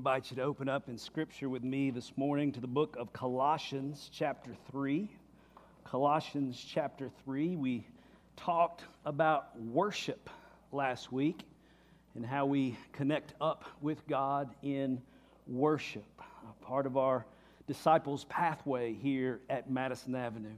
invite you to open up in Scripture with me this morning to the book of Colossians chapter 3. Colossians chapter 3. We talked about worship last week and how we connect up with God in worship, a part of our disciples' pathway here at Madison Avenue.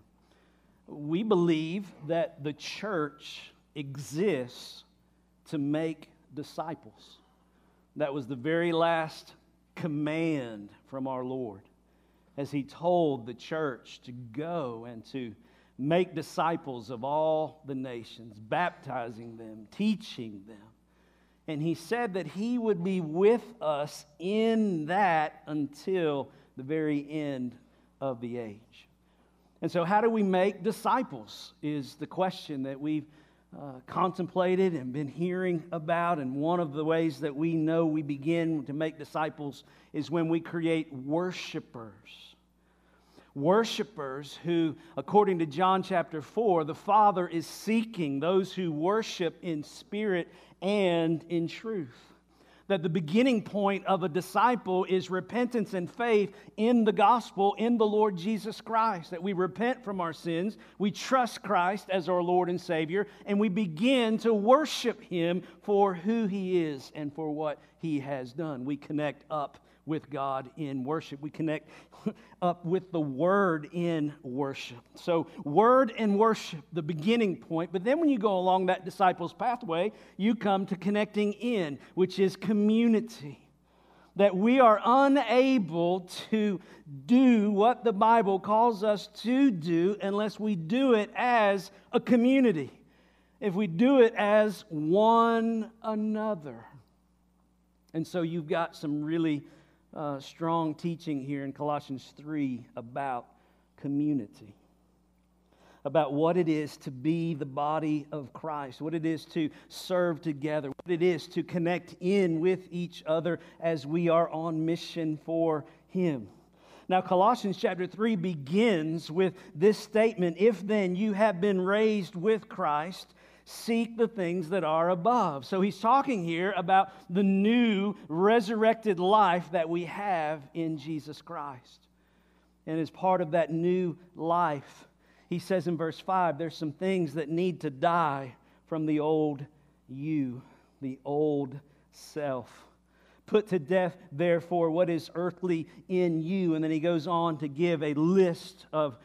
We believe that the church exists to make disciples. That was the very last command from our Lord as He told the church to go and to make disciples of all the nations, baptizing them, teaching them. And He said that He would be with us in that until the very end of the age. And so how do we make disciples is the question that we've contemplated and been hearing about. And one of the ways that we know we begin to make disciples is when we create worshipers. Worshipers who, according to John chapter 4, the Father is seeking those who worship in spirit and in truth. That the beginning point of a disciple is repentance and faith in the gospel, in the Lord Jesus Christ. That we repent from our sins, we trust Christ as our Lord and Savior, and we begin to worship Him for who He is and for what He has done. We connect up with God in worship. We connect up with the Word in worship. So, Word and worship, the beginning point. But then when you go along that disciples' pathway, you come to connecting in, which is community. That we are unable to do what the Bible calls us to do unless we do it as a community. If we do it as one another. And so you've got some really strong teaching here in Colossians 3 about community, about what it is to be the body of Christ, what it is to serve together, what it is to connect in with each other as we are on mission for Him. Now, Colossians chapter 3 begins with this statement, "If then you have been raised with Christ, seek the things that are above." So he's talking here about the new resurrected life that we have in Jesus Christ. And as part of that new life, he says in verse 5, there's some things that need to die from the old you, the old self. "Put to death, therefore, what is earthly in you." And then he goes on to give a list of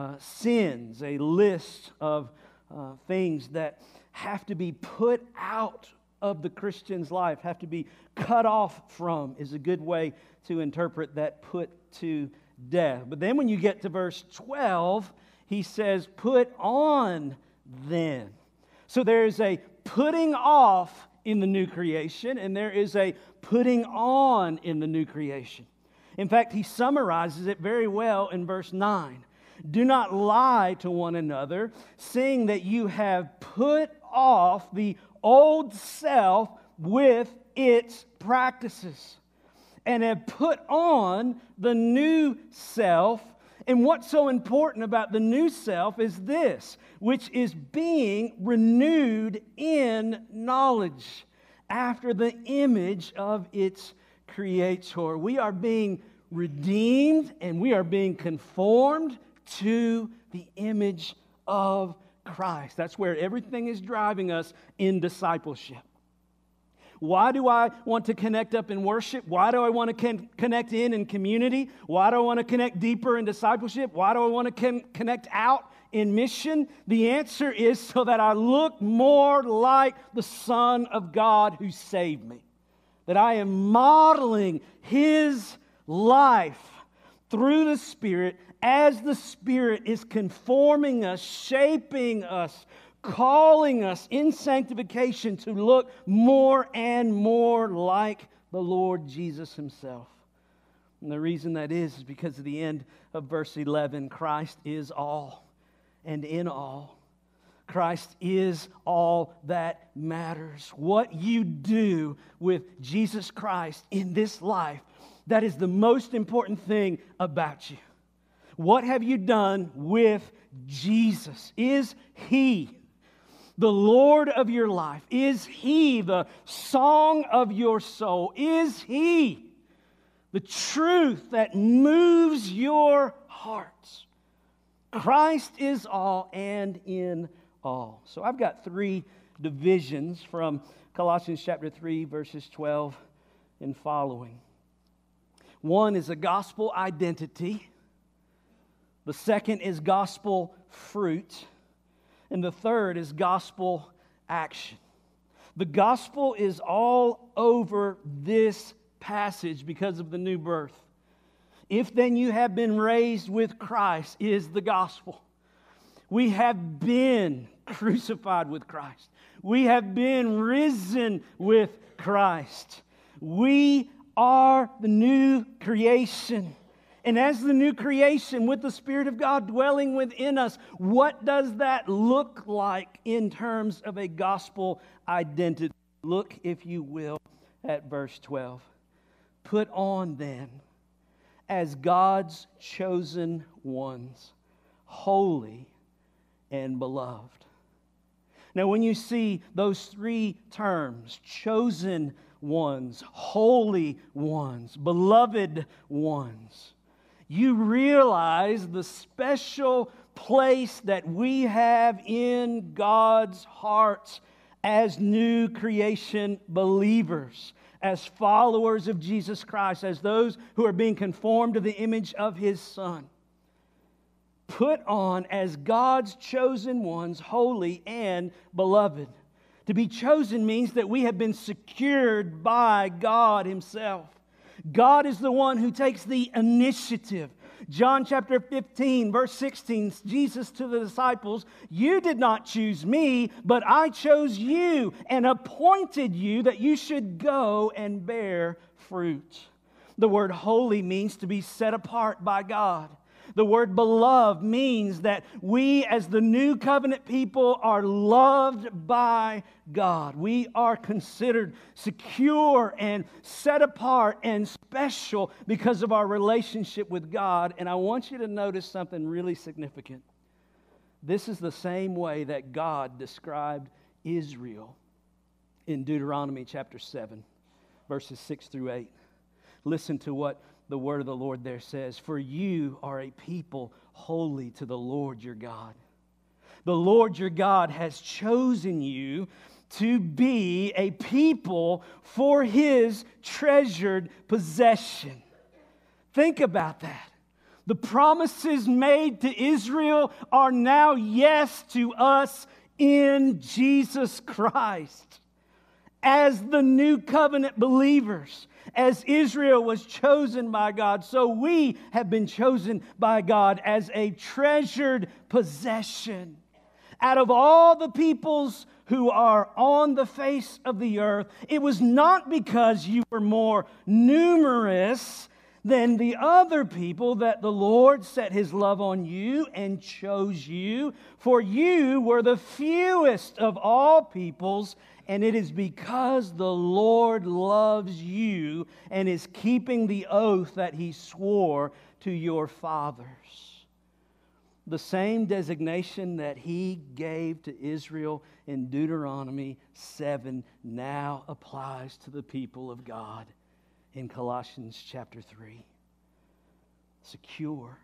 sins, a list of things that have to be put out of the Christian's life, have to be cut off from, is a good way to interpret that put to death. But then when you get to verse 12, he says, "Put on then." So there is a putting off in the new creation, and there is a putting on in the new creation. In fact, he summarizes it very well in verse 9. "Do not lie to one another, seeing that you have put off the old self with its practices, and have put on the new self." And what's so important about the new self is this, which is being renewed in knowledge after the image of its creator. We are being redeemed and we are being conformed to the image of Christ. That's where everything is driving us in discipleship. Why do I want to connect up in worship? Why do I want to connect in community? Why do I want to connect deeper in discipleship? Why do I want to connect out in mission? The answer is so that I look more like the Son of God who saved me. That I am modeling His life through the Spirit as the Spirit is conforming us, shaping us, calling us in sanctification to look more and more like the Lord Jesus Himself. And the reason that is because at the end of verse 11, Christ is all and in all. Christ is all that matters. What you do with Jesus Christ in this life, that is the most important thing about you. What have you done with Jesus? Is He the Lord of your life? Is He the song of your soul? Is He the truth that moves your hearts. Christ is all and in all. So I've got three divisions from Colossians chapter 3, verses 12 and following. One is a gospel identity. The second is gospel fruit. And the third is gospel action. The gospel is all over this passage because of the new birth. If then you have been raised with Christ is the gospel. We have been crucified with Christ. We have been risen with Christ. We are the new creation. And as the new creation with the Spirit of God dwelling within us, what does that look like in terms of a gospel identity? Look, if you will, at verse 12. Put on then, as God's chosen ones, holy and beloved. Now, when you see those three terms, chosen ones, holy ones, beloved ones, you realize the special place that we have in God's heart as new creation believers, as followers of Jesus Christ, as those who are being conformed to the image of His Son. Put on as God's chosen ones, holy and beloved. To be chosen means that we have been secured by God Himself. God is the one who takes the initiative. John chapter 15, verse 16, Jesus to the disciples, "You did not choose me, but I chose you and appointed you that you should go and bear fruit." The word holy means to be set apart by God. The word beloved means that we as the new covenant people are loved by God. We are considered secure and set apart and special because of our relationship with God. And I want you to notice something really significant. This is the same way that God described Israel in Deuteronomy chapter 7, verses 6 through 8. Listen to what the word of the Lord there says. "For you are a people holy to the Lord your God. The Lord your God has chosen you to be a people for His treasured possession." Think about that. The promises made to Israel are now yes to us in Jesus Christ. As the new covenant believers, as Israel was chosen by God, so we have been chosen by God as a treasured possession. Out of all the peoples who are on the face of the earth, it was not because you were more numerous than the other people that the Lord set His love on you and chose you, for you were the fewest of all peoples. And it is because the Lord loves you and is keeping the oath that He swore to your fathers. The same designation that He gave to Israel in Deuteronomy 7 now applies to the people of God in Colossians chapter 3. Secure,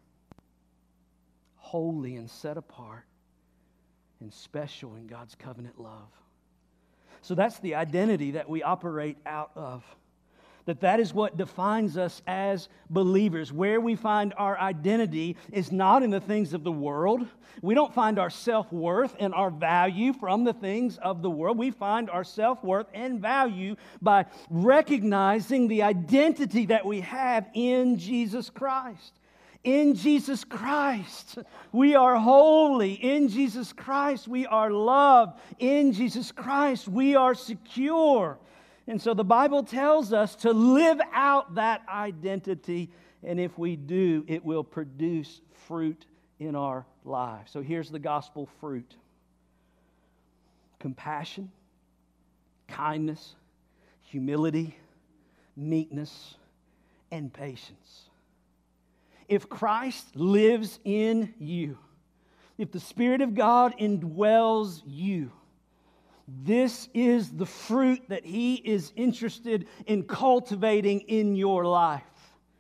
holy and set apart, and special in God's covenant love. So that's the identity that we operate out of. That is what defines us as believers. Where we find our identity is not in the things of the world. We don't find our self-worth and our value from the things of the world. We find our self-worth and value by recognizing the identity that we have in Jesus Christ. In Jesus Christ, we are holy. In Jesus Christ, we are loved. In Jesus Christ, we are secure. And so the Bible tells us to live out that identity. And if we do, it will produce fruit in our lives. So here's the gospel fruit: compassion, kindness, humility, meekness, and patience. If Christ lives in you, if the Spirit of God indwells you, this is the fruit that He is interested in cultivating in your life.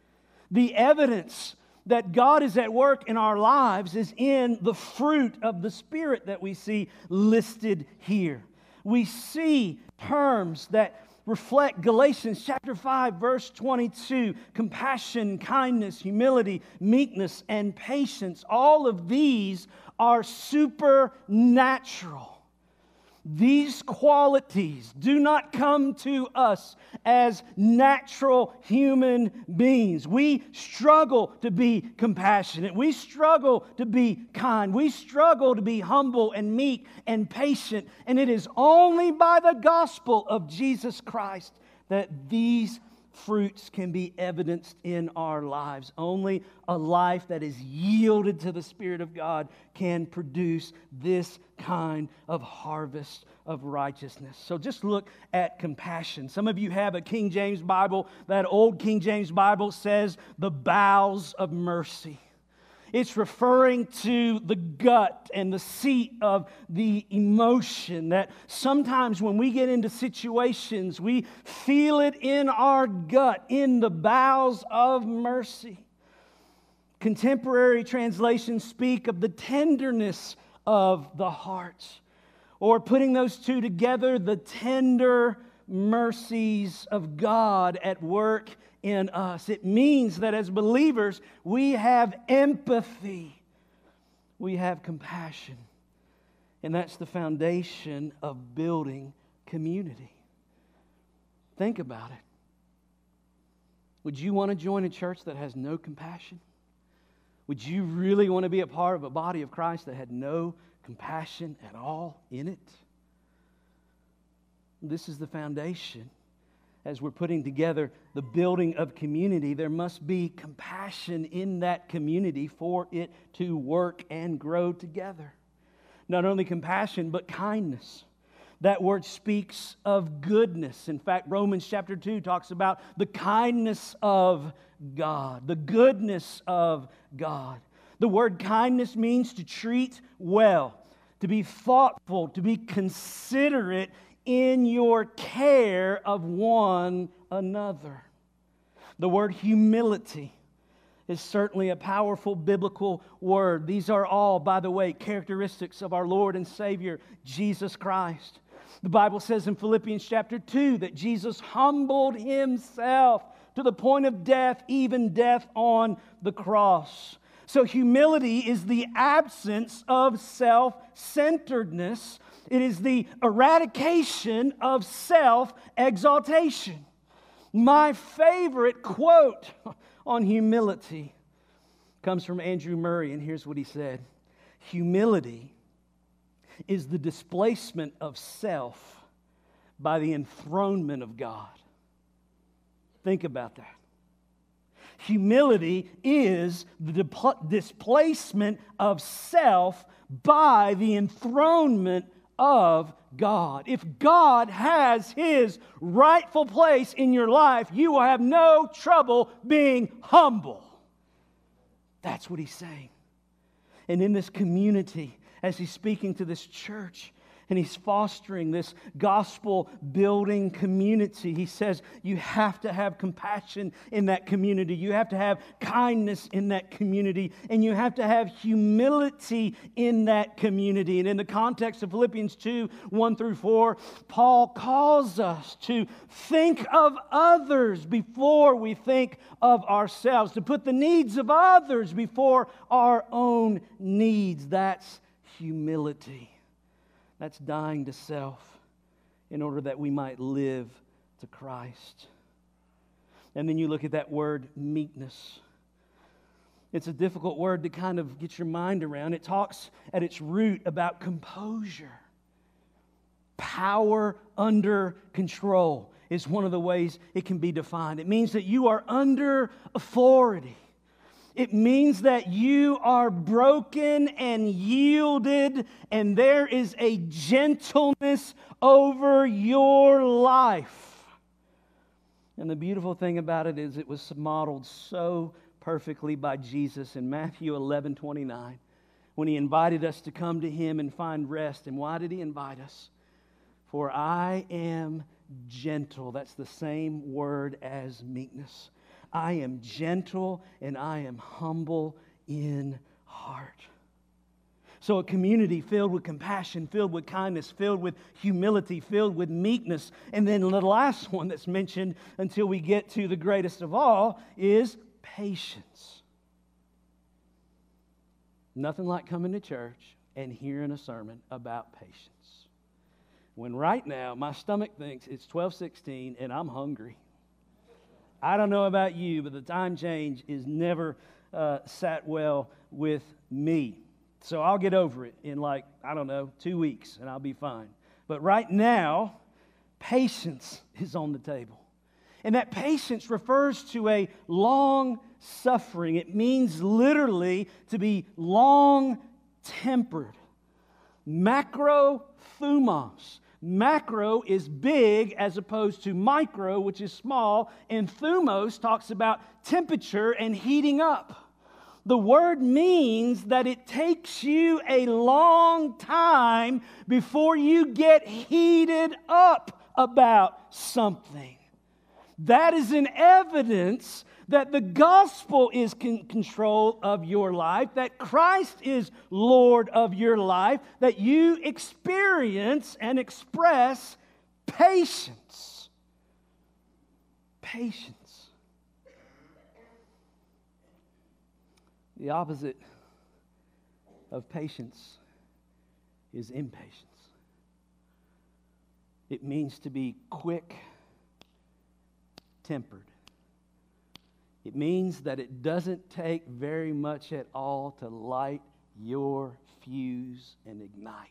The evidence that God is at work in our lives is in the fruit of the Spirit that we see listed here. We see terms that reflect Galatians chapter 5, verse 22, compassion, kindness, humility, meekness, and patience. All of these are supernatural. These qualities do not come to us as natural human beings. We struggle to be compassionate. We struggle to be kind. We struggle to be humble and meek and patient. And it is only by the gospel of Jesus Christ that these fruits can be evidenced in our lives. Only a life that is yielded to the Spirit of God can produce this kind of harvest of righteousness. So just look at compassion. Some of you have a King James Bible. That old King James Bible says the bowels of mercy. It's referring to the gut and the seat of the emotion that sometimes when we get into situations, we feel it in our gut, in the bowels of mercy. Contemporary translations speak of the tenderness of the heart, or putting those two together, the tender mercies of God at work in us. It means that as believers, we have empathy, we have compassion, and that's the foundation of building community. Think about it. Would you want to join a church that has no compassion? Would you really want to be a part of a body of Christ that had no compassion at all in it? This is the foundation. As we're putting together the building of community, there must be compassion in that community for it to work and grow together. Not only compassion, but kindness. That word speaks of goodness. In fact, Romans chapter 2 talks about the kindness of God, the goodness of God. The word kindness means to treat well, to be thoughtful, to be considerate in your care of one another. The word humility is certainly a powerful biblical word. These are all, by the way, characteristics of our Lord and Savior, Jesus Christ. The Bible says in Philippians chapter 2 that Jesus humbled Himself to the point of death, even death on the cross. So humility is the absence of self-centeredness. It is the eradication of self-exaltation. My favorite quote on humility comes from Andrew Murray, and here's what he said. Humility is the displacement of self by the enthronement of God. Think about that. Humility is the displacement of self by the enthronement of God. If God has His rightful place in your life, you will have no trouble being humble. That's what He's saying. And in this community, as He's speaking to this church, and He's fostering this gospel-building community, He says you have to have compassion in that community. You have to have kindness in that community. And you have to have humility in that community. And in the context of Philippians 2, 1 through 4, Paul calls us to think of others before we think of ourselves, to put the needs of others before our own needs. That's humility. That's dying to self in order that we might live to Christ. And then you look at that word meekness. It's a difficult word to kind of get your mind around. It talks at its root about composure. Power under control is one of the ways it can be defined. It means that you are under authority. It means that you are broken and yielded, and there is a gentleness over your life. And the beautiful thing about it is it was modeled so perfectly by Jesus in Matthew 11:29, when He invited us to come to Him and find rest. And why did He invite us? For I am gentle. That's the same word as meekness. I am gentle and I am humble in heart. So a community filled with compassion, filled with kindness, filled with humility, filled with meekness. And then the last one that's mentioned until we get to the greatest of all is patience. Nothing like coming to church and hearing a sermon about patience. When right now my stomach thinks it's 12:16 and I'm hungry. I don't know about you, but the time change is never sat well with me. So I'll get over it in 2 weeks and I'll be fine. But right now, patience is on the table. And that patience refers to a long suffering. It means literally to be long-tempered. Macrothumos. Macro is big as opposed to micro, which is small. And thumos talks about temperature and heating up. The word means that it takes you a long time before you get heated up about something. That is an evidence that the gospel is in control of your life, that Christ is Lord of your life, that you experience and express patience. Patience. The opposite of patience is impatience. It means to be quick-tempered. It means that it doesn't take very much at all to light your fuse and ignite.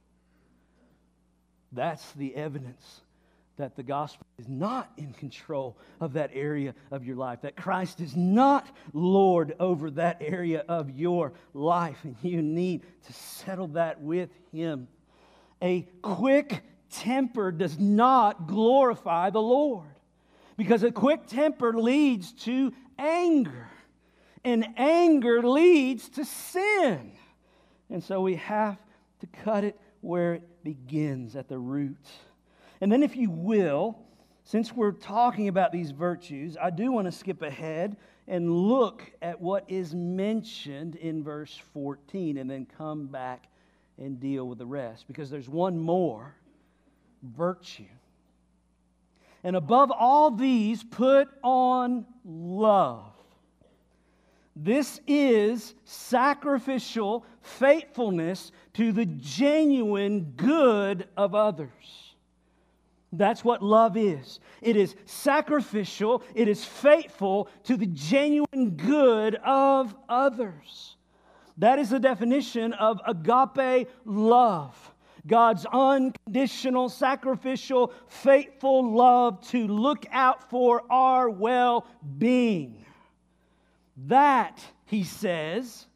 That's the evidence that the gospel is not in control of that area of your life, that Christ is not Lord over that area of your life, and you need to settle that with Him. A quick temper does not glorify the Lord, because a quick temper leads to anger, and anger leads to sin. And so we have to cut it where it begins, at the root. And then, if you will, since we're talking about these virtues, I do want to skip ahead and look at what is mentioned in verse 14 and then come back and deal with the rest, because there's one more virtue. And above all these, put on love. This is sacrificial faithfulness to the genuine good of others. That's what love is. It is sacrificial, it is faithful to the genuine good of others. That is the definition of agape love. God's unconditional, sacrificial, faithful love to look out for our well-being. That, he says,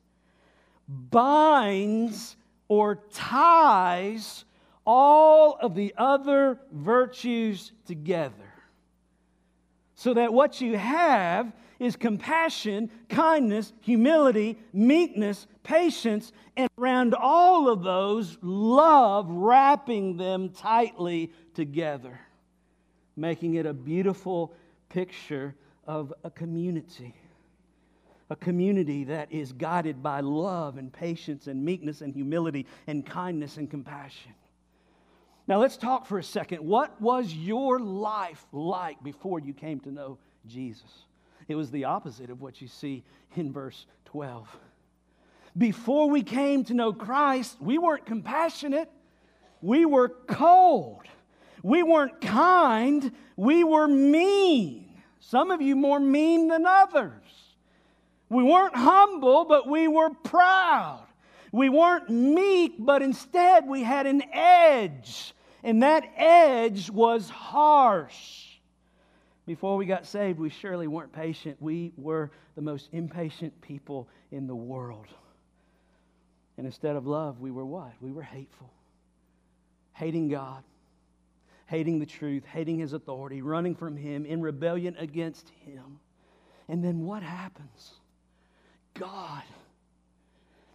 binds or ties all of the other virtues together, so that what you have is compassion, kindness, humility, meekness, patience, and around all of those, love, wrapping them tightly together, making it a beautiful picture of a community. A community that is guided by love and patience and meekness and humility and kindness and compassion. Now let's talk for a second. What was your life like before you came to know Jesus? It was the opposite of what you see in verse 12. Before we came to know Christ, we weren't compassionate. We were cold. We weren't kind. We were mean. Some of you more mean than others. We weren't humble, but we were proud. We weren't meek, but instead we had an edge. And that edge was harsh. Before we got saved, we surely weren't patient. We were the most impatient people in the world. And instead of love, we were what? We were hateful. Hating God, hating the truth, hating His authority, running from Him, in rebellion against Him. And then what happens? God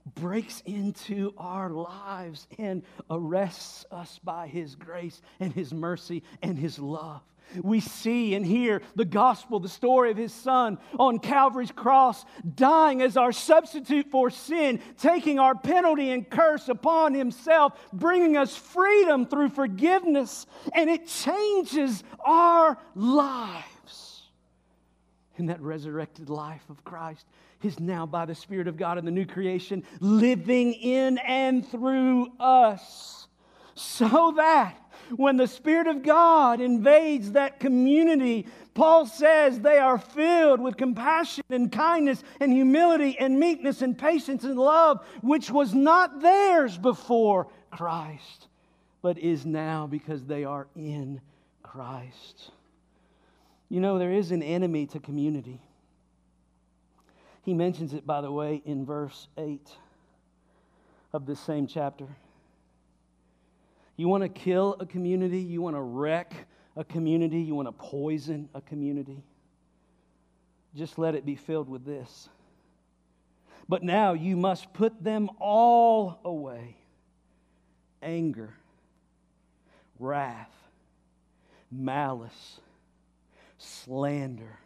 breaks into our lives and arrests us by His grace and His mercy and His love. We see and hear the gospel, the story of His Son on Calvary's cross, dying as our substitute for sin, taking our penalty and curse upon Himself, bringing us freedom through forgiveness, and it changes our lives. And that resurrected life of Christ is now by the Spirit of God in the new creation, living in and through us, so that when the Spirit of God invades that community, Paul says they are filled with compassion and kindness and humility and meekness and patience and love, which was not theirs before Christ, but is now because they are in Christ. You know, there is an enemy to community. He mentions it, by the way, in verse 8 of this same chapter. You want to kill a community? You want to wreck a community? You want to poison a community? Just let it be filled with this. But now you must put them all away: anger, wrath, malice, slander.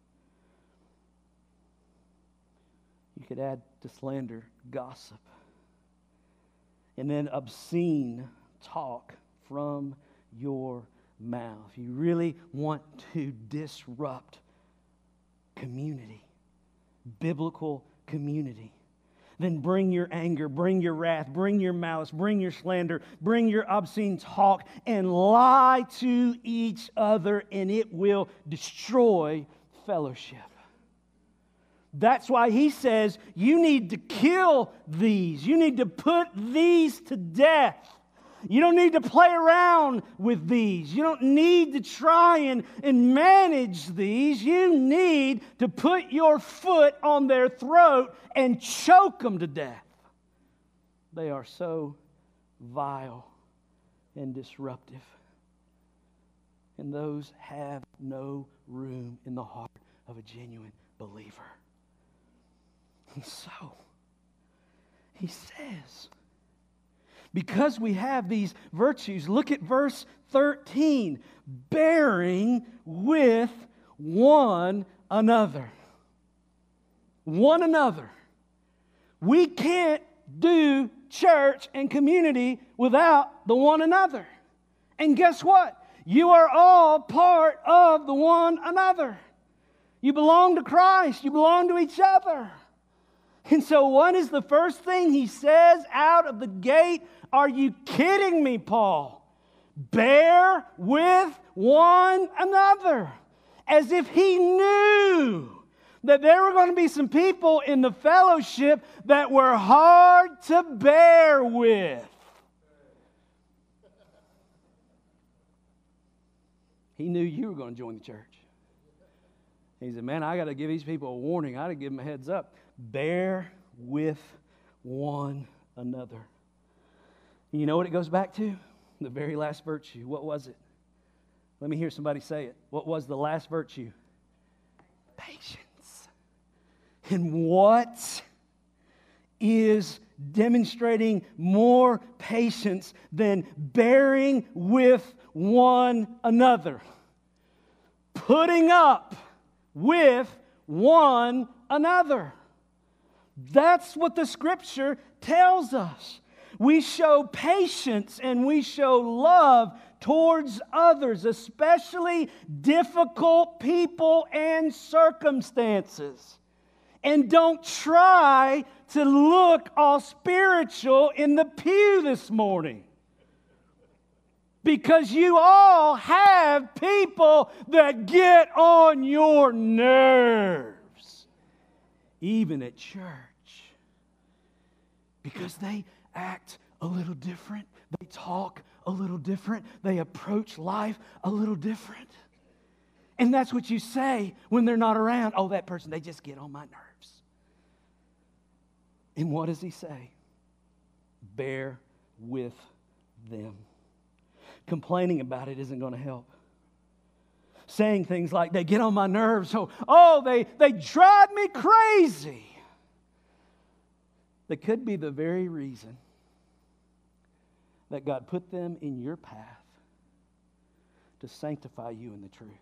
You could add to slander gossip. And then obscene talk from your mouth. You really want to disrupt community, biblical community, then bring your anger, bring your wrath, bring your malice, bring your slander, bring your obscene talk, and lie to each other, and it will destroy fellowship. That's why he says you need to kill these. You need to put these to death. You don't need to play around with these. You don't need to try and manage these. You need to put your foot on their throat and choke them to death. They are so vile and disruptive. And those have no room in the heart of a genuine believer. And so, he says, because we have these virtues, look at verse 13, bearing with one another. One another. We can't do church and community without the one another. And guess what? You are all part of the one another. You belong to Christ. You belong to each other. And so what is the first thing he says out of the gate? Are you kidding me, Paul? Bear with one another. As if he knew that there were going to be some people in the fellowship that were hard to bear with. He knew you were going to join the church. He said, man, I got to give these people a warning. I got to give them a heads up. Bear with one another. You know what it goes back to? The very last virtue. What was it? Let me hear somebody say it. What was the last virtue? Patience. And what is demonstrating more patience than bearing with one another? Putting up with one another. That's what the Scripture tells us. We show patience and we show love towards others, especially difficult people and circumstances. And don't try to look all spiritual in the pew this morning. Because you all have people that get on your nerves, even at church. Because they act a little different, they talk a little different, they approach life a little different. And that's what you say when they're not around. Oh, that person, they just get on my nerves. And what does he say? Bear with them. Complaining about it isn't going to help. Saying things like, they get on my nerves, they drive me crazy. that could be the very reason that God put them in your path to sanctify you in the truth,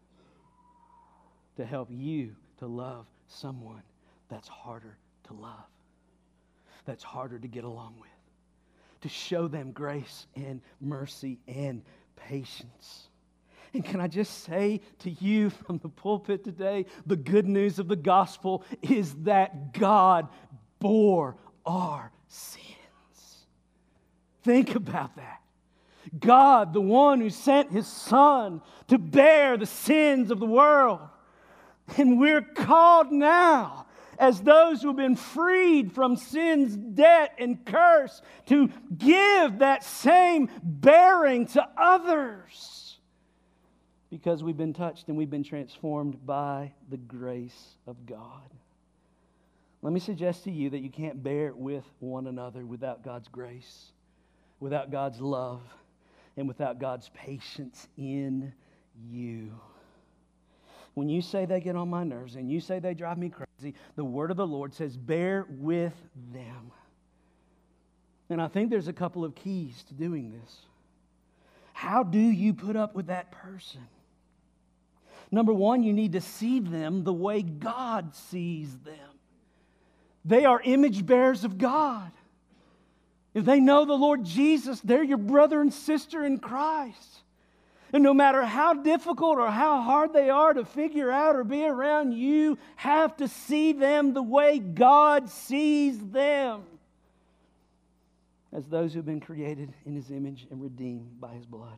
to help you to love someone that's harder to love, that's harder to get along with, to show them grace and mercy and patience. And can I just say to you from the pulpit today, the good news of the gospel is that God bore our sins. Think about that. God, the one who sent His Son to bear the sins of the world. And we're called now, as those who have been freed from sin's debt and curse, to give that same bearing to others. Because we've been touched and we've been transformed by the grace of God. Let me suggest to you that you can't bear with one another without God's grace, without God's love, and without God's patience in you. When you say they get on my nerves and you say they drive me crazy, the word of the Lord says, bear with them. And I think there's a couple of keys to doing this. How do you put up with that person? Number one, you need to see them the way God sees them. They are image bearers of God. If they know the Lord Jesus, they're your brother and sister in Christ. And no matter how difficult or how hard they are to figure out or be around, you have to see them the way God sees them, as those who have been created in His image and redeemed by His blood.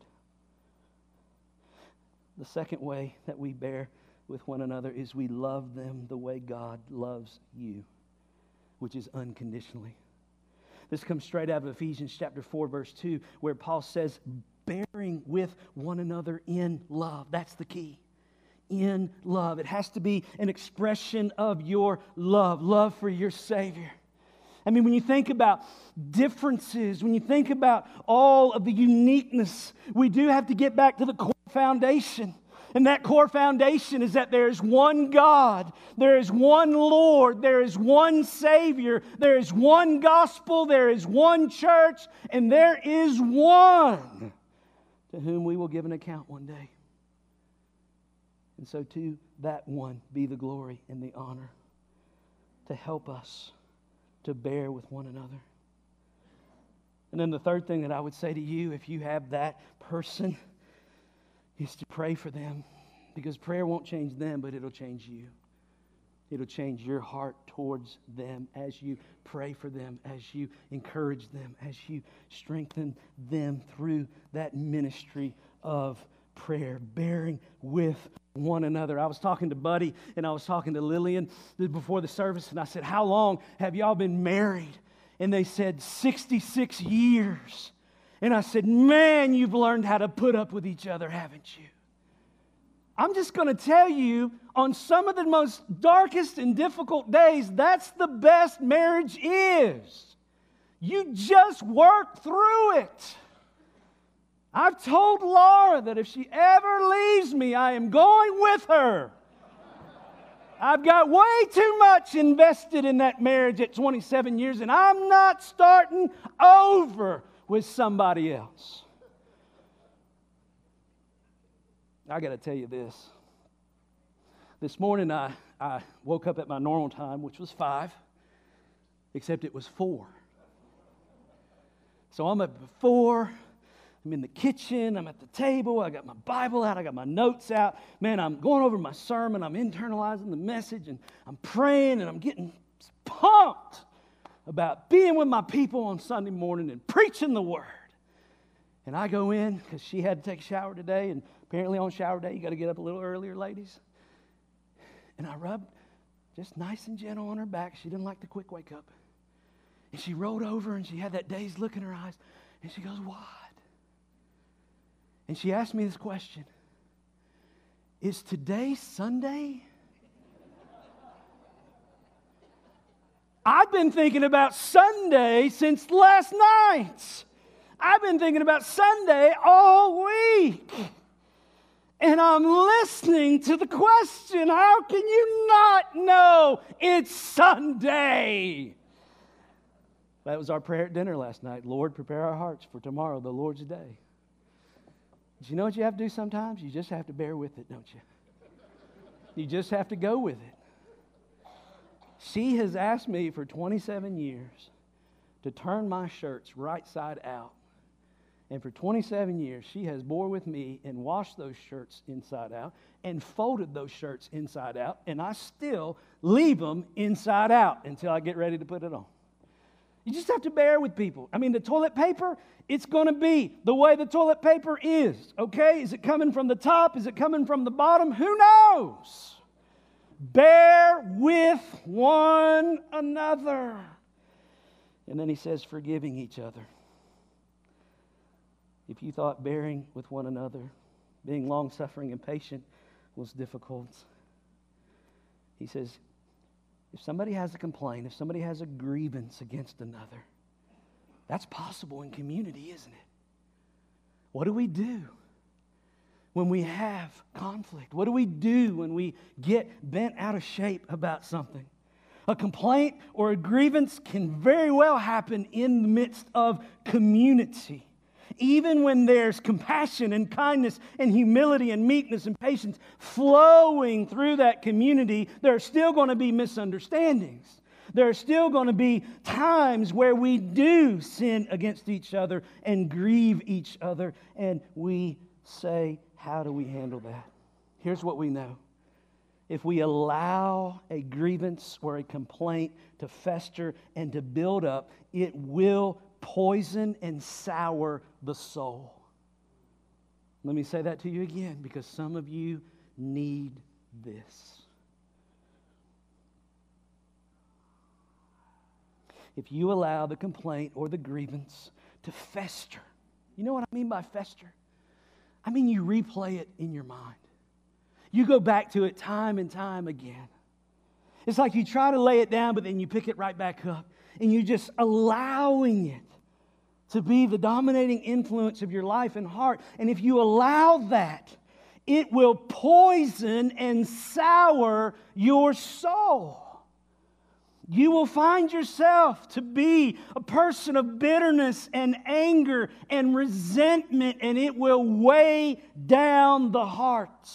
The second way that we bear with one another is we love them the way God loves you, which is unconditionally. This comes straight out of Ephesians chapter 4, verse 2, where Paul says, bearing with one another in love. That's the key. In love. It has to be an expression of your love for your Savior. I mean, when you think about differences, when you think about all of the uniqueness, we do have to get back to the core foundation. And that core foundation is that there is one God, there is one Lord, there is one Savior, there is one gospel, there is one church, and there is one to whom we will give an account one day. And so to that one be the glory and the honor to help us to bear with one another. And then the third thing that I would say to you, if you have that person, is to pray for them. Because prayer won't change them, but it'll change you. It'll change your heart towards them as you pray for them, as you encourage them, as you strengthen them through that ministry of prayer, bearing with one another. I was talking to Buddy and I was talking to Lillian before the service, and I said, how long have y'all been married? And they said, 66 years. And I said, man, you've learned how to put up with each other, haven't you? I'm just going to tell you, on some of the most darkest and difficult days, that's the best marriage is. You just work through it. I've told Laura that if she ever leaves me, I am going with her. I've got way too much invested in that marriage at 27 years, and I'm not starting over with somebody else. I got to tell you this. This morning I woke up at my normal time, which was 5, except it was 4. So I'm up at 4. I'm in the kitchen. I'm at the table. I got my Bible out. I got my notes out. Man, I'm going over my sermon. I'm internalizing the message, and I'm praying, and I'm getting pumped about being with my people on Sunday morning and preaching the Word. And I go in because she had to take a shower today, and apparently on shower day, you got to get up a little earlier, ladies. And I rubbed just nice and gentle on her back. She didn't like the quick wake up. And she rolled over, and she had that dazed look in her eyes. And she goes, what? And she asked me this question. Is today Sunday? I've been thinking about Sunday since last night. I've been thinking about Sunday all week. And I'm listening to the question, how can you not know it's Sunday? That was our prayer at dinner last night. Lord, prepare our hearts for tomorrow, the Lord's day. But you know what you have to do sometimes? You just have to bear with it, don't you? You just have to go with it. She has asked me for 27 years to turn my shirts right side out. And for 27 years, she has bore with me and washed those shirts inside out and folded those shirts inside out. And I still leave them inside out until I get ready to put it on. You just have to bear with people. I mean, the toilet paper, it's going to be the way the toilet paper is, okay? Is it coming from the top? Is it coming from the bottom? Who knows? Bear with one another. And then he says, forgiving each other. If you thought bearing with one another, being long-suffering and patient was difficult, he says, if somebody has a complaint, if somebody has a grievance against another, that's possible in community, isn't it? What do we do when we have conflict? What do we do when we get bent out of shape about something? A complaint or a grievance can very well happen in the midst of community. Even when there's compassion and kindness and humility and meekness and patience flowing through that community, there are still going to be misunderstandings. There are still going to be times where we do sin against each other and grieve each other. And we say, how do we handle that? Here's what we know. If we allow a grievance or a complaint to fester and to build up, it will poison and sour the soul. Let me say that to you again, because some of you need this. If you allow the complaint or the grievance to fester, you know what I mean by fester? I mean you replay it in your mind. You go back to it time and time again. It's like you try to lay it down, but then you pick it right back up. And you're just allowing it to be the dominating influence of your life and heart. And if you allow that, it will poison and sour your soul. You will find yourself to be a person of bitterness and anger and resentment, and it will weigh down the heart.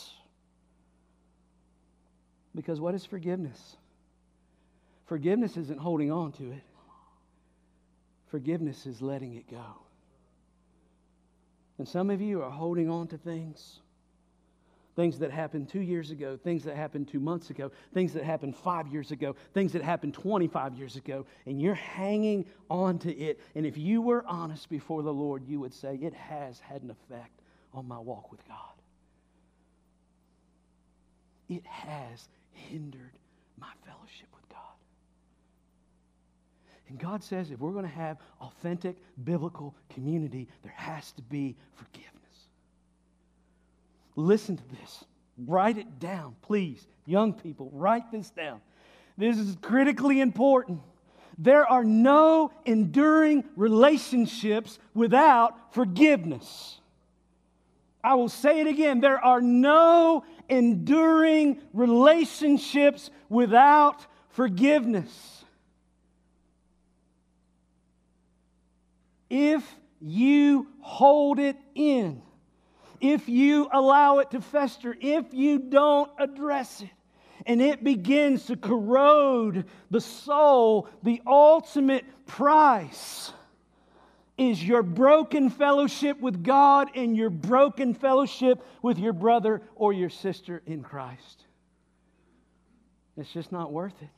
Because what is forgiveness? Forgiveness isn't holding on to it. Forgiveness is letting it go. And some of you are holding on to things that happened 2 years ago, things that happened 2 months ago, things that happened 5 years ago, things that happened 25 years ago, and you're hanging on to it. And if you were honest before the Lord, you would say, it has had an effect on my walk with God. It has hindered my fellowship with God. And God says if we're going to have authentic biblical community, there has to be forgiveness. Listen to this. Write it down, please. Young people, write this down. This is critically important. There are no enduring relationships without forgiveness. I will say it again. There are no enduring relationships without forgiveness. If you hold it in, if you allow it to fester, if you don't address it, and it begins to corrode the soul, the ultimate price is your broken fellowship with God and your broken fellowship with your brother or your sister in Christ. It's just not worth it.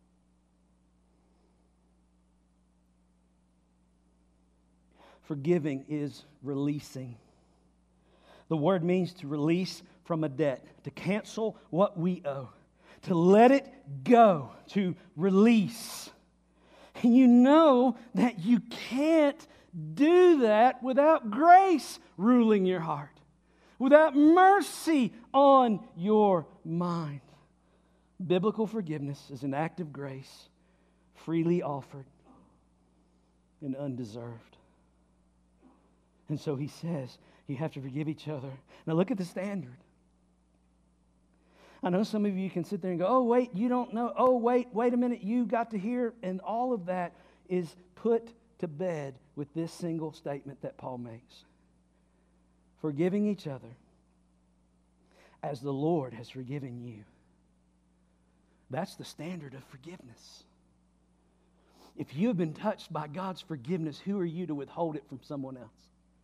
Forgiving is releasing. The word means to release from a debt, to cancel what we owe, to let it go, to release. And you know that you can't do that without grace ruling your heart, without mercy on your mind. Biblical forgiveness is an act of grace, freely offered and undeserved. And so he says, you have to forgive each other. Now look at the standard. I know some of you can sit there and go, oh, wait, you don't know. Oh, wait a minute, you got to hear and all of that. is put to bed with this single statement that Paul makes. Forgiving each other as the Lord has forgiven you. That's the standard of forgiveness. If you have been touched by God's forgiveness, who are you to withhold it from someone else?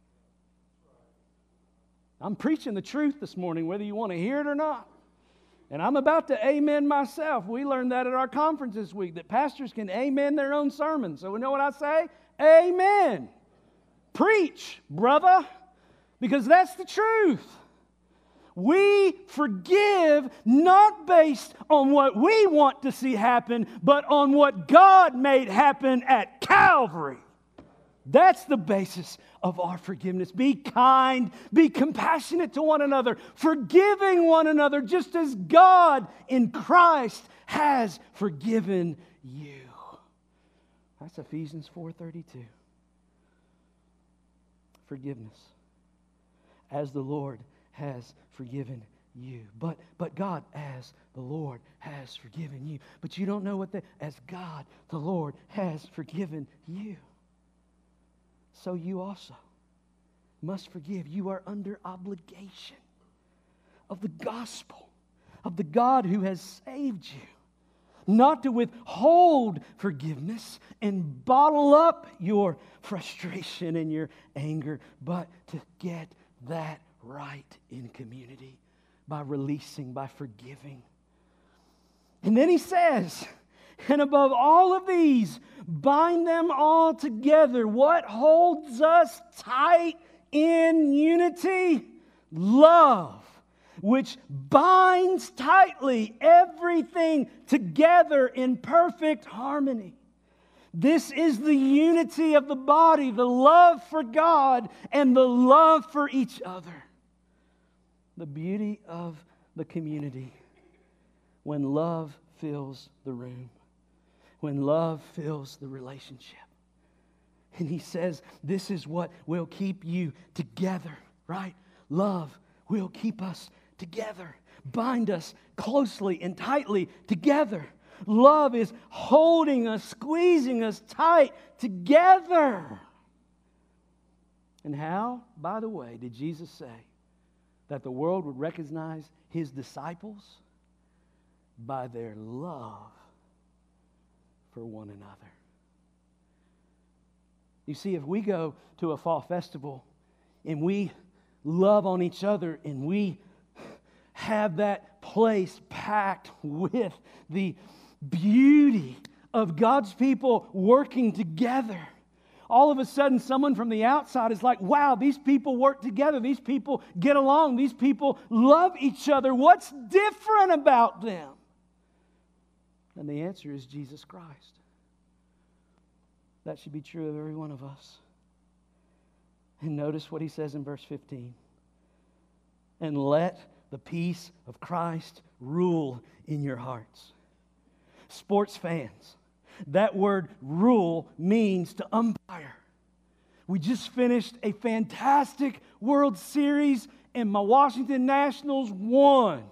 I'm preaching the truth this morning, whether you want to hear it or not. And I'm about to amen myself. We learned that at our conference this week, that pastors can amen their own sermons. So you know what I say? Amen. Preach, brother, because that's the truth. We forgive not based on what we want to see happen, but on what God made happen at Calvary. That's the basis of our forgiveness. Be kind, be compassionate to one another, forgiving one another just as God in Christ has forgiven you. That's Ephesians 4:32. Forgiveness. As the Lord has forgiven you. But God, as the Lord has forgiven you. But you don't know what as God, the Lord has forgiven you. So you also must forgive. You are under obligation of the gospel, of the God who has saved you. Not to withhold forgiveness and bottle up your frustration and your anger, but to get that right in community by releasing, by forgiving. And then he says, and above all of these, bind them all together. What holds us tight in unity? Love, which binds tightly everything together in perfect harmony. This is the unity of the body, the love for God and the love for each other. The beauty of the community when love fills the room, when love fills the relationship. And he says, this is what will keep you together, right? Love will keep us together, bind us closely and tightly together. Love is holding us, squeezing us tight together. And how, by the way, did Jesus say that the world would recognize his disciples? By their love for one another. You see, if we go to a fall festival and we love on each other and we have that place packed with the beauty of God's people working together, all of a sudden someone from the outside is like, wow, these people work together. These people get along. These people love each other. What's different about them? And the answer is Jesus Christ. That should be true of every one of us. And notice what he says in verse 15. And let the peace of Christ rule in your hearts. Sports fans, that word rule means to umpire. We just finished a fantastic World Series and my Washington Nationals won.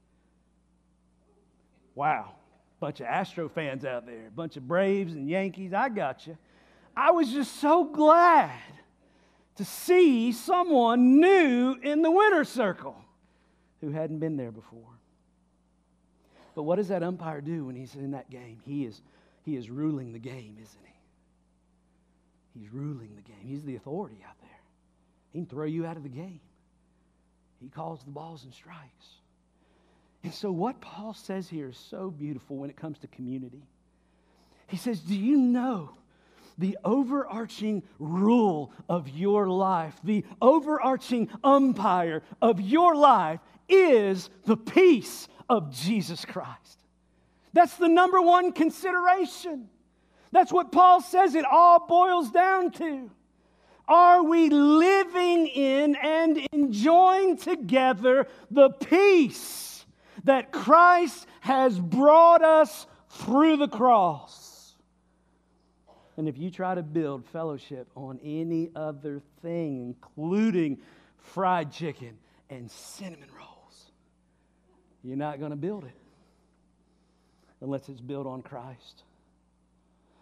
Wow. Bunch of Astro fans out there, a bunch of Braves and Yankees. I got you. I was just so glad to see someone new in the winner's circle who hadn't been there before. But what does that umpire do when he's in that game? He is ruling the game, isn't he? He's ruling the game. He's the authority out there. He can throw you out of the game. He calls the balls and strikes. And so what Paul says here is so beautiful when it comes to community. He says, do you know the overarching rule of your life, the overarching umpire of your life is the peace of Jesus Christ? That's the number one consideration. That's what Paul says it all boils down to. Are we living in and enjoying together the peace that Christ has brought us through the cross? And if you try to build fellowship on any other thing, including fried chicken and cinnamon rolls, you're not going to build it unless it's built on Christ.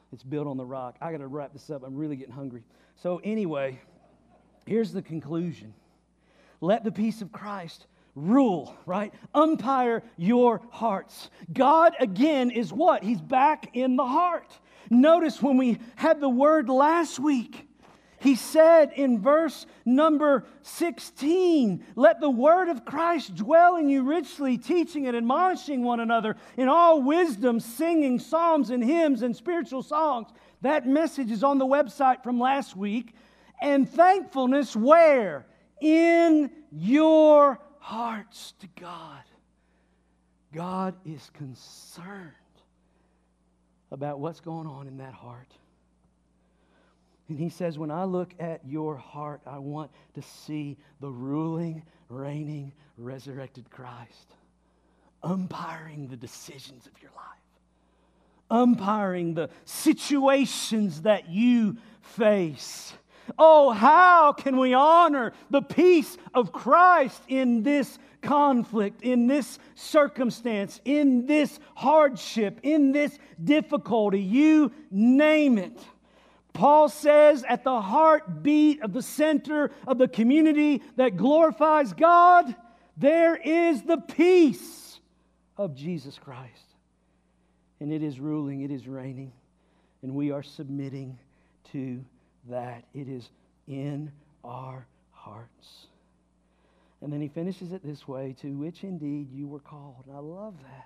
It's built on the rock. I got to wrap this up. I'm really getting hungry. So anyway, here's the conclusion. Let the peace of Christ rule, right? Umpire your hearts. God, again, is what? He's back in the heart. Notice when we had the word last week, He said in verse number 16, let the word of Christ dwell in you richly, teaching and admonishing one another in all wisdom, singing psalms and hymns and spiritual songs. That message is on the website from last week. And thankfulness where? In your hearts to God. God is concerned about what's going on in that heart. And He says, when I look at your heart, I want to see the ruling, reigning, resurrected Christ umpiring the decisions of your life, umpiring the situations that you face. Oh, how can we honor the peace of Christ in this conflict, in this circumstance, in this hardship, in this difficulty? You name it. Paul says at the heartbeat of the center of the community that glorifies God, there is the peace of Jesus Christ. And it is ruling, it is reigning, and we are submitting to that. It is in our hearts. And then he finishes it this way, to which indeed you were called. And I love that.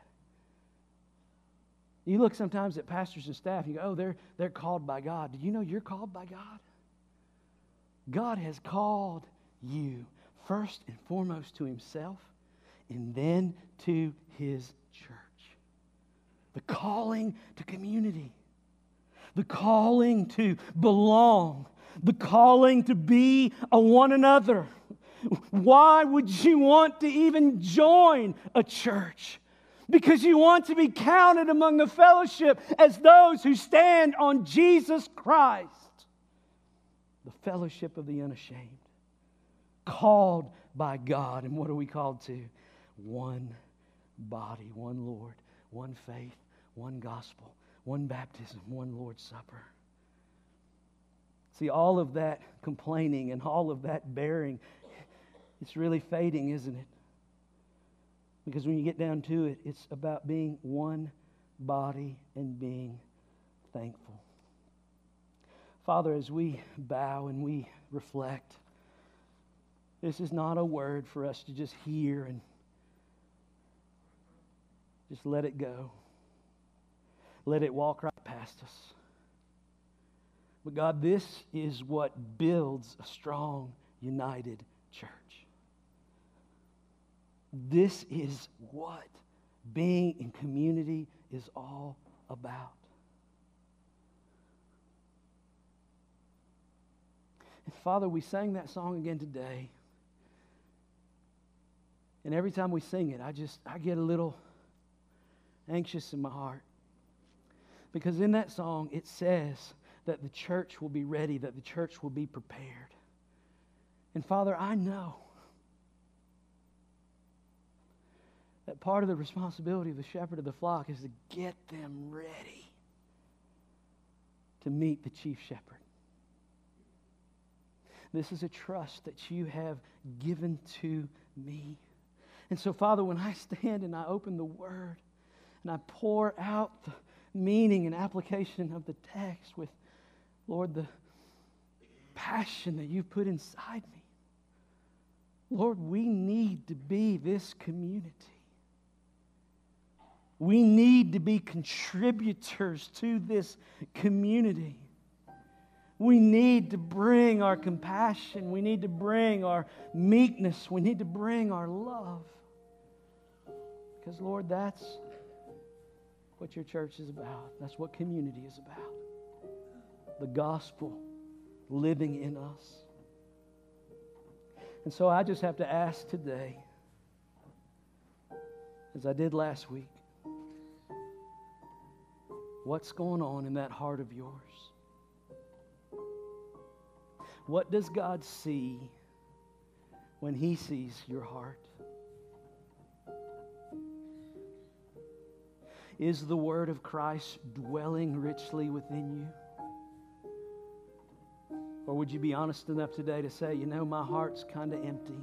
You look sometimes at pastors and staff, and you go, oh, they're called by God. Do you know you're called by God? God has called you first and foremost to Himself, and then to His church. The calling to community. The calling to belong. The calling to be a one another. Why would you want to even join a church? Because you want to be counted among the fellowship as those who stand on Jesus Christ. The fellowship of the unashamed. Called by God. And what are we called to? One body, one Lord, one faith, one gospel, one baptism, one Lord's Supper. See, all of that complaining and all of that bearing, it's really fading, isn't it? Because when you get down to it, it's about being one body and being thankful. Father, as we bow and we reflect, this is not a word for us to just hear and just let it go. Let it walk right past us. But God, this is what builds a strong, united church. This is what being in community is all about. And Father, we sang that song again today. And every time we sing it, I get a little anxious in my heart. Because in that song, it says that the church will be ready, that the church will be prepared. And Father, I know that part of the responsibility of the shepherd of the flock is to get them ready to meet the chief shepherd. This is a trust that you have given to me. And so, Father, when I stand and I open the Word and I pour out the meaning and application of the text with, Lord, the passion that you've put inside me, Lord, we need to be this community. We need to be contributors to this community. We need to bring our compassion. We need to bring our meekness. We need to bring our love. Because, Lord, that's what your church is about. That's what community is about. The gospel living in us. And so I just have to ask today, as I did last week, what's going on in that heart of yours? What does God see when He sees your heart? Is the word of Christ dwelling richly within you? Or would you be honest enough today to say, you know, my heart's kind of empty.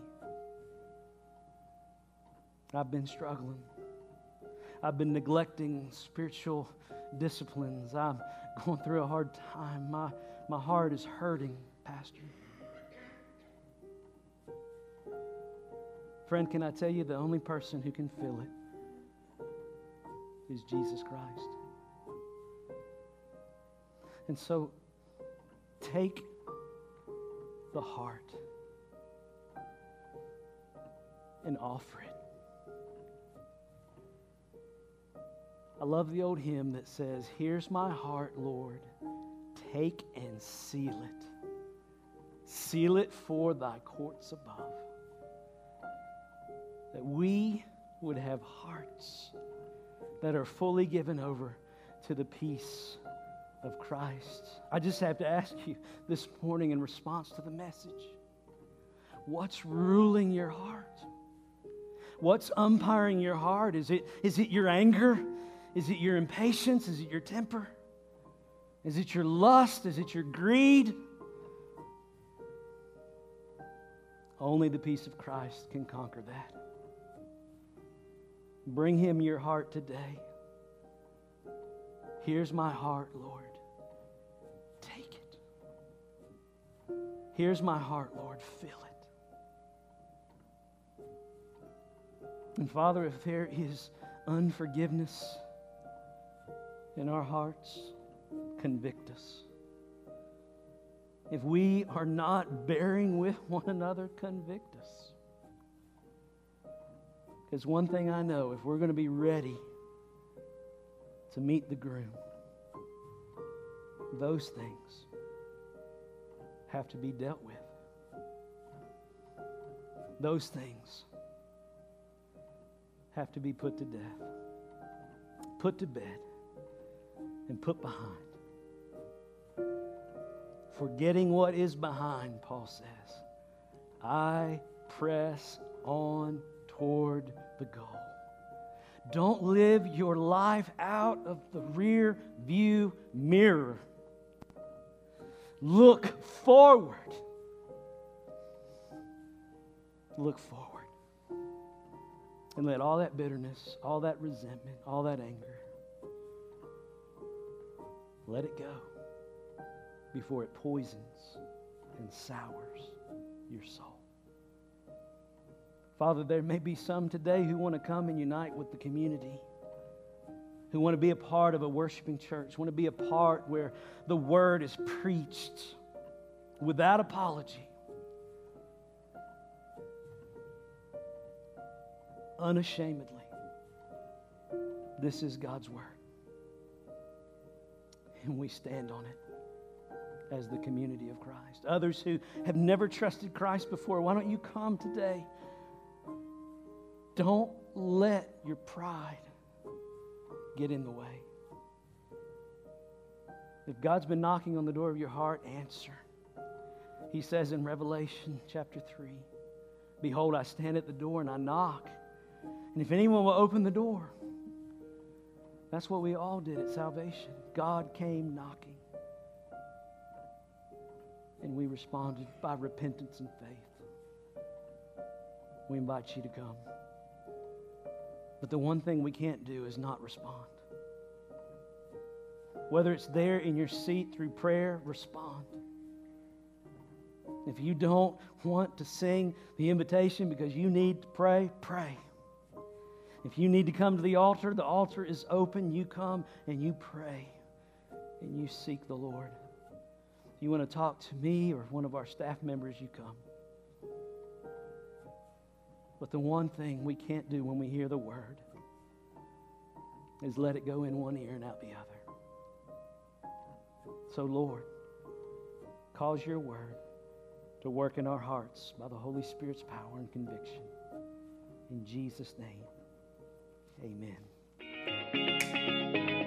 I've been struggling. I've been neglecting spiritual disciplines. I'm going through a hard time. My heart is hurting, Pastor. Friend, can I tell you the only person who can fill it is Jesus Christ. And so take the heart and offer it. I love the old hymn that says, here's my heart, Lord, take and seal it. Seal it for thy courts above. That we would have hearts that are fully given over to the peace of Christ. I just have to ask you this morning in response to the message, what's ruling your heart? What's umpiring your heart? Is it your anger? Is it your impatience? Is it your temper? Is it your lust? Is it your greed? Only the peace of Christ can conquer that. Bring Him your heart today. Here's my heart, Lord. Take it. Here's my heart, Lord. Fill it. And Father, if there is unforgiveness in our hearts, convict us. If we are not bearing with one another, convict us. Because one thing I know, if we're going to be ready to meet the groom, those things have to be dealt with. Those things have to be put to death, put to bed, and put behind. Forgetting what is behind, Paul says, I press on toward the goal. Don't live your life out of the rear view mirror. Look forward. Look forward. And let all that bitterness, all that resentment, all that anger, let it go before it poisons and sours your soul. Father, there may be some today who want to come and unite with the community, who want to be a part of a worshiping church, want to be a part where the word is preached without apology, unashamedly. This is God's word. And we stand on it as the community of Christ. Others who have never trusted Christ before, why don't you come today? Don't let your pride get in the way. If God's been knocking on the door of your heart, answer. He says in Revelation chapter 3, behold, I stand at the door and I knock. And if anyone will open the door, that's what we all did at salvation. God came knocking. And we responded by repentance and faith. We invite you to come. But the one thing we can't do is not respond. Whether it's there in your seat through prayer, respond. If you don't want to sing the invitation because you need to pray, pray. If you need to come to the altar is open. You come and you pray and you seek the Lord. If you want to talk to me or one of our staff members, you come. But the one thing we can't do when we hear the word is let it go in one ear and out the other. So, Lord, cause your word to work in our hearts by the Holy Spirit's power and conviction. In Jesus' name, amen.